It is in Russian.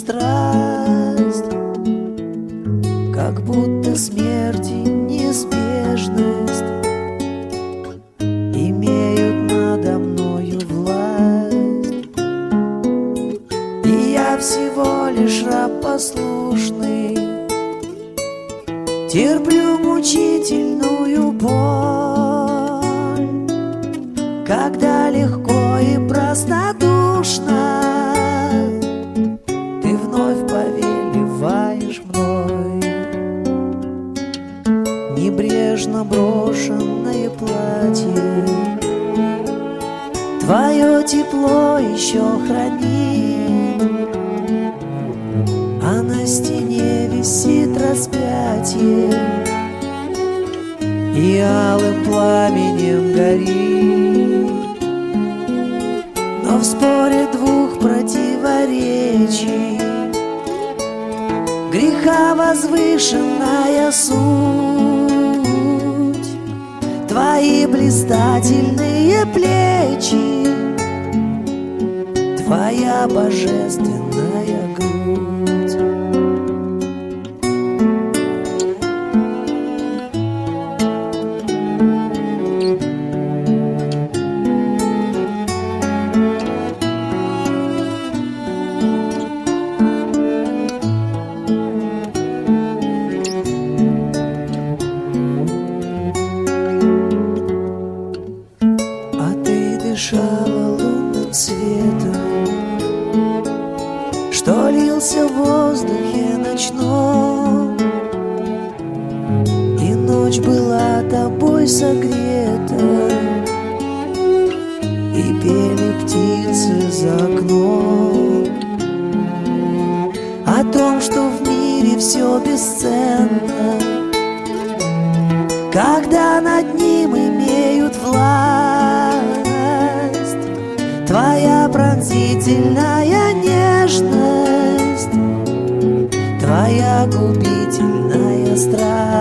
страсть, как будто смерть и неизбежность имеют надо мною власть. И я всего лишь раб послушный, терплю мучительную боль, когда легко и простодушно ты вновь повелеваешь мной. Небрежно брошенное платье твое тепло еще хранит, а на стене висит распятие и алым пламенем горит. Но в споре двух противоречий греха возвышенная суть, твои блистательные плечи, твоя божественная грудь. Дышала лунным светом, что лился в воздухе ночном, и ночь была тобой согрета, и пели птицы за окном о том, что в мире все бесценно, когда над ним имеют власть. Твоя пронзительная нежность, твоя губительная страсть.